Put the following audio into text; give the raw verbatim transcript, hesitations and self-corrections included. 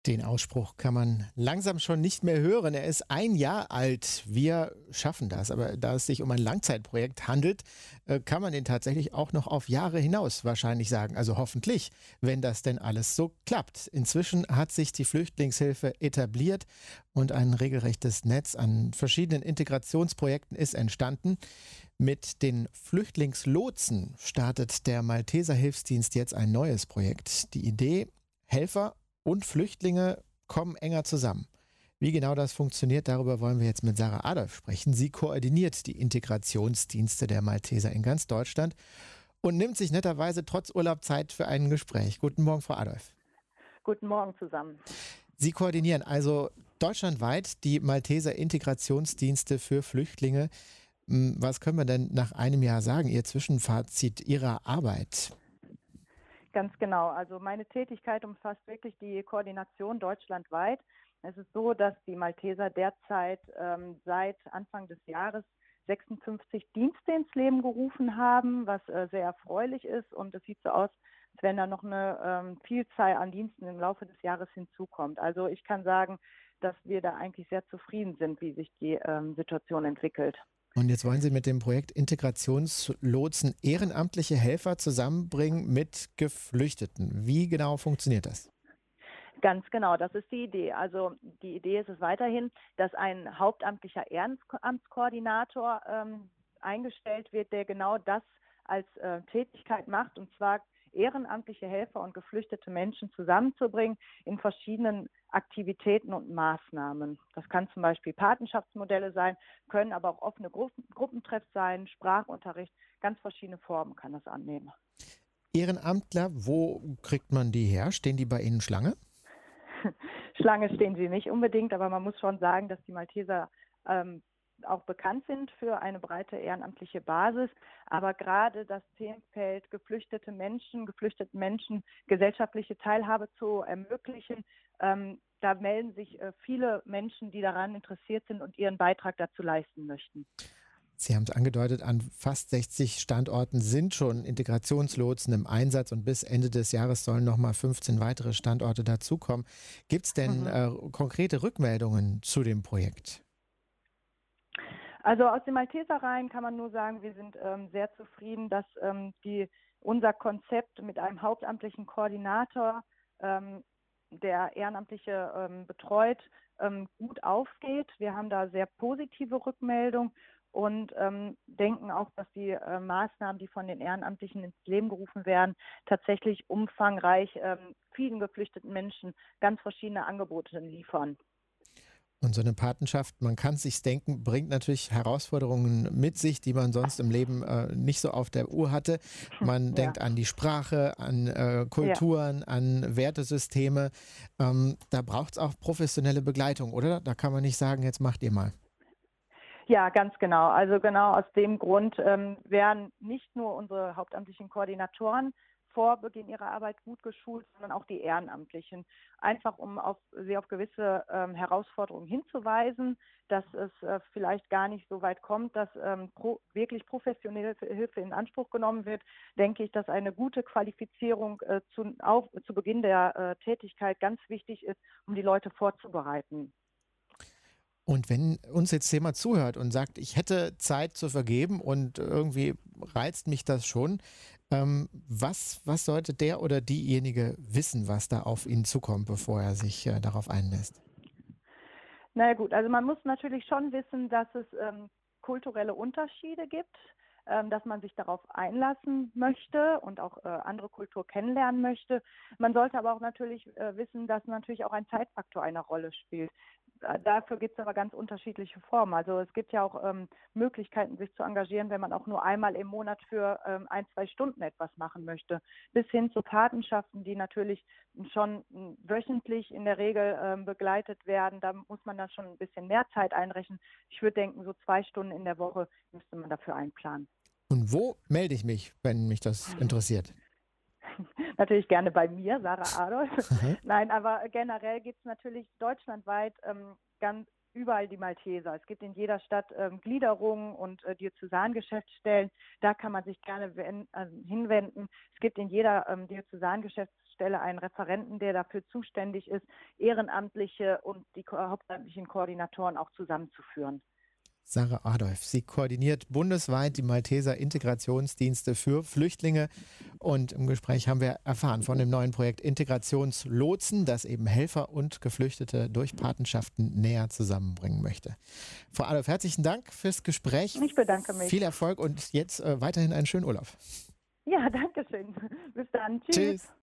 Den Ausspruch kann man langsam schon nicht mehr hören. Er ist ein Jahr alt. Wir schaffen das. Aber da es sich um ein Langzeitprojekt handelt, äh, kann man den tatsächlich auch noch auf Jahre hinaus wahrscheinlich sagen. Also hoffentlich, wenn das denn alles so klappt. Inzwischen hat sich die Flüchtlingshilfe etabliert und ein regelrechtes Netz an verschiedenen Integrationsprojekten ist entstanden. Mit den Flüchtlingslotsen startet der Malteser Hilfsdienst jetzt ein neues Projekt. Die Idee: Helfer und Flüchtlinge kommen enger zusammen. Wie genau das funktioniert, darüber wollen wir jetzt mit Sarah Adolf sprechen. Sie koordiniert die Integrationsdienste der Malteser in ganz Deutschland und nimmt sich netterweise trotz Urlaub Zeit für ein Gespräch. Guten Morgen, Frau Adolf. Guten Morgen zusammen. Sie koordinieren also deutschlandweit die Malteser Integrationsdienste für Flüchtlinge. Was können wir denn nach einem Jahr sagen, Ihr Zwischenfazit Ihrer Arbeit? Ganz genau. Also meine Tätigkeit umfasst wirklich die Koordination deutschlandweit. Es ist so, dass die Malteser derzeit ähm, seit Anfang des Jahres sechsundfünfzig Dienste ins Leben gerufen haben, was äh, sehr erfreulich ist. Und es sieht so aus, als wenn da noch eine ähm, Vielzahl an Diensten im Laufe des Jahres hinzukommt. Also ich kann sagen, dass wir da eigentlich sehr zufrieden sind, wie sich die ähm, Situation entwickelt. Und jetzt wollen Sie mit dem Projekt Integrationslotsen ehrenamtliche Helfer zusammenbringen mit Geflüchteten. Wie genau funktioniert das? Ganz genau, das ist die Idee. Also die Idee ist es weiterhin, dass ein hauptamtlicher Ehrenamtskoordinator ähm, eingestellt wird, der genau das als äh, Tätigkeit macht, und zwar ehrenamtliche Helfer und geflüchtete Menschen zusammenzubringen in verschiedenen Aktivitäten und Maßnahmen. Das kann zum Beispiel Patenschaftsmodelle sein, können aber auch offene Gruppen, Gruppentreffs sein, Sprachunterricht, ganz verschiedene Formen kann das annehmen. Ehrenamtler, wo kriegt man die her? Stehen die bei Ihnen Schlange? Schlange stehen sie nicht unbedingt, aber man muss schon sagen, dass die Malteser ähm, auch bekannt sind für eine breite ehrenamtliche Basis. Aber gerade das Themenfeld geflüchtete Menschen, geflüchteten Menschen gesellschaftliche Teilhabe zu ermöglichen, ähm, da melden sich äh, viele Menschen, die daran interessiert sind und ihren Beitrag dazu leisten möchten. Sie haben es angedeutet, an fast sechzig Standorten sind schon Integrationslotsen im Einsatz und bis Ende des Jahres sollen nochmal fünfzehn weitere Standorte dazukommen. Gibt es denn Mhm. äh, konkrete Rückmeldungen zu dem Projekt? Also aus den Maltesereien kann man nur sagen, wir sind ähm, sehr zufrieden, dass ähm, die, unser Konzept mit einem hauptamtlichen Koordinator, ähm, der Ehrenamtliche ähm, betreut, ähm, gut aufgeht. Wir haben da sehr positive Rückmeldungen und ähm, denken auch, dass die äh, Maßnahmen, die von den Ehrenamtlichen ins Leben gerufen werden, tatsächlich umfangreich ähm, vielen geflüchteten Menschen ganz verschiedene Angebote liefern. Und so eine Patenschaft, man kann es sich denken, bringt natürlich Herausforderungen mit sich, die man sonst im Leben äh, nicht so auf der Uhr hatte. Man Ja, denkt an die Sprache, an äh, ja. Kulturen, an Wertesysteme. Ähm, da braucht es auch professionelle Begleitung, oder? Da kann man nicht sagen, jetzt macht ihr mal. Ja, ganz genau. Also genau aus dem Grund ähm, werden nicht nur unsere hauptamtlichen Koordinatoren vor Beginn ihrer Arbeit gut geschult, sondern auch die Ehrenamtlichen. Einfach um auf, sie auf gewisse ähm, Herausforderungen hinzuweisen, dass es äh, vielleicht gar nicht so weit kommt, dass ähm, pro, wirklich professionelle Hilfe in Anspruch genommen wird, denke ich, dass eine gute Qualifizierung äh, zu, auf, zu Beginn der äh, Tätigkeit ganz wichtig ist, um die Leute vorzubereiten. Und wenn uns jetzt jemand zuhört und sagt, ich hätte Zeit zu vergeben und irgendwie reizt mich das schon, ähm, was, was sollte der oder diejenige wissen, was da auf ihn zukommt, bevor er sich äh, darauf einlässt? Na ja, gut, also man muss natürlich schon wissen, dass es ähm, kulturelle Unterschiede gibt, ähm, dass man sich darauf einlassen möchte und auch äh, andere Kultur kennenlernen möchte. Man sollte aber auch natürlich äh, wissen, dass natürlich auch ein Zeitfaktor eine Rolle spielt. Äh, Dafür gibt es aber ganz unterschiedliche Formen. Also es gibt ja auch ähm, Möglichkeiten, sich zu engagieren, wenn man auch nur einmal im Monat für ähm, ein, zwei Stunden etwas machen möchte. Bis hin zu Patenschaften, die natürlich schon m, wöchentlich in der Regel ähm, begleitet werden. Da muss man dann schon ein bisschen mehr Zeit einrechnen. Ich würde denken, so zwei Stunden in der Woche müsste man dafür einplanen. Und wo melde ich mich, wenn mich das interessiert? Natürlich gerne bei mir, Sarah Adolf. Aha. Nein, aber generell gibt es natürlich deutschlandweit ähm, ganz überall die Malteser. Es gibt in jeder Stadt ähm, Gliederungen und äh, Diözesangeschäftsstellen. Da kann man sich gerne wen- äh, hinwenden. Es gibt in jeder ähm, Diözesangeschäftsstelle stelle einen Referenten, der dafür zuständig ist, Ehrenamtliche und die ko- hauptamtlichen Koordinatoren auch zusammenzuführen. Sarah Adolf, sie koordiniert bundesweit die Malteser Integrationsdienste für Flüchtlinge. Und im Gespräch haben wir erfahren von dem neuen Projekt Integrationslotsen, das eben Helfer und Geflüchtete durch Patenschaften näher zusammenbringen möchte. Frau Adolf, herzlichen Dank fürs Gespräch. Ich bedanke mich. Viel Erfolg und jetzt äh, weiterhin einen schönen Urlaub. Ja, danke schön. Bis dann. Tschüss. Tschüss.